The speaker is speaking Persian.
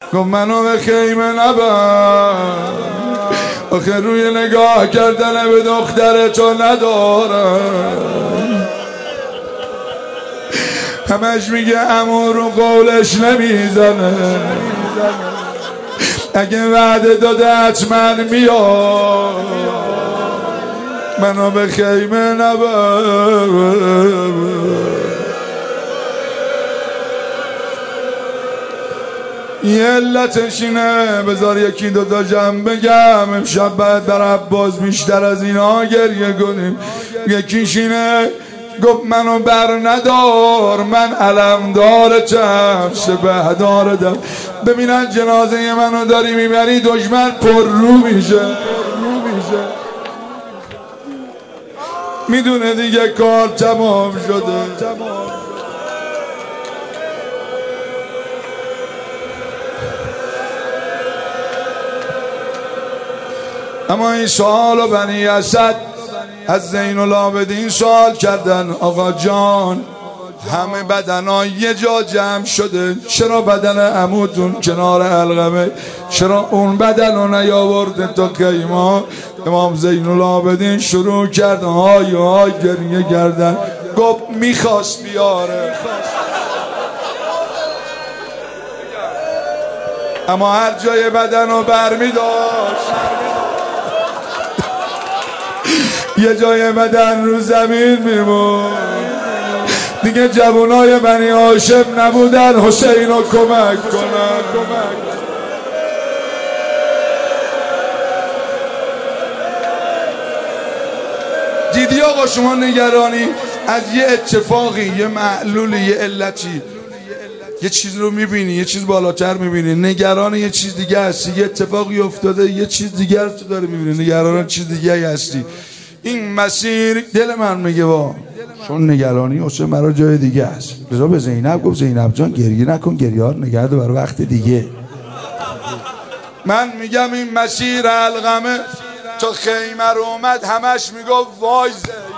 گفت منو به خیمه نبر، آخه روی نگاه کردن به دختر تو ندارم. همش میگه عمو رو قولش نمیزنه، اگه وعده داده حتما میاد، منو به خیمه نبر. یه علتش اینه، بذار یکی دوتا جمع بگم، امشب باید در عباس بیشتر از اینا گریه کنیم. یکیش اینه، گفت منو بر ندار، من علمدارتم، سپهدارتم، ببینن جنازه منو داری میبری دشمن پر رو میشه، میدونه دیگه کار تمام شده. اما این سوالو بنی اسد از زین العابدین سوال کردن، آقا جان همه بدنها یه جا جمع شده، چرا بدن عموتون کنار علقمه، چرا اون بدن رو نیاورده تا خیمه؟ امام زین العابدین شروع کرد های های گریه کردن، گفت میخواست بیاره، اما هر جای بدن رو برمی داشت، یه جای بدن رو زمین میمون. دیگه جوانای بنی هاشم نبودن حسین رو کمک کنن. دیدی آقا شما نگرانی از یه اتفاقی، یه معلولی، یه علتی، یه چیز رو میبینی، یه چیز بالاتر میبینی، نگران یه چیز دیگه هستی، یه اتفاقی افتاده یه چیز دیگه رو تو داری میبینی، نگران چیز دیگه هستی. این مسیر دل من میگه با چون نگرانی حسین مرا جای دیگه است. بذار به زینب گفت زینب جان گریه نکن، گریه ها نگه دار برای وقت دیگه. من میگم این مسیر علقمه تا خیمه رو اومد همش میگفت وای